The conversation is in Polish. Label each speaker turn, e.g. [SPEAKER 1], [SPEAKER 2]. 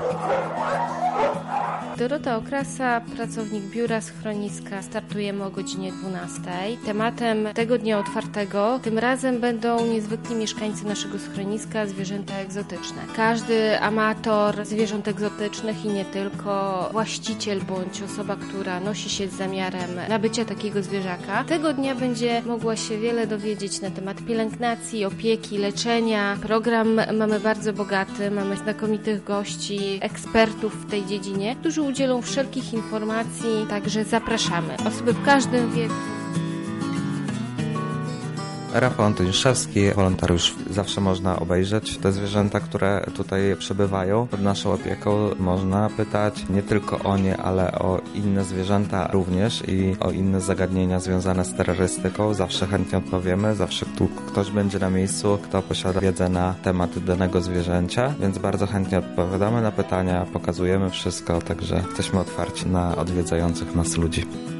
[SPEAKER 1] Dorota Okrasa, pracownik biura schroniska. Startujemy o godzinie 12. Tematem tego dnia otwartego tym razem będą niezwykli mieszkańcy naszego schroniska, zwierzęta egzotyczne. Każdy amator zwierząt egzotycznych i nie tylko, właściciel bądź osoba, która nosi się z zamiarem nabycia takiego zwierzaka, tego dnia będzie mogła się wiele dowiedzieć na temat pielęgnacji, opieki, leczenia. Program mamy bardzo bogaty, mamy znakomitych gości, ekspertów w tej dziedzinie, którzy udzielą wszelkich informacji, także zapraszamy. Osoby w każdym wieku.
[SPEAKER 2] Rafał Antoniszewski, wolontariusz. Zawsze można obejrzeć te zwierzęta, które tutaj przebywają. Pod naszą opieką można pytać nie tylko o nie, ale o inne zwierzęta również i o inne zagadnienia związane z terrorystyką. Zawsze chętnie odpowiemy, zawsze tu ktoś będzie na miejscu, kto posiada wiedzę na temat danego zwierzęcia, więc bardzo chętnie odpowiadamy na pytania, pokazujemy wszystko, także jesteśmy otwarci na odwiedzających nas ludzi.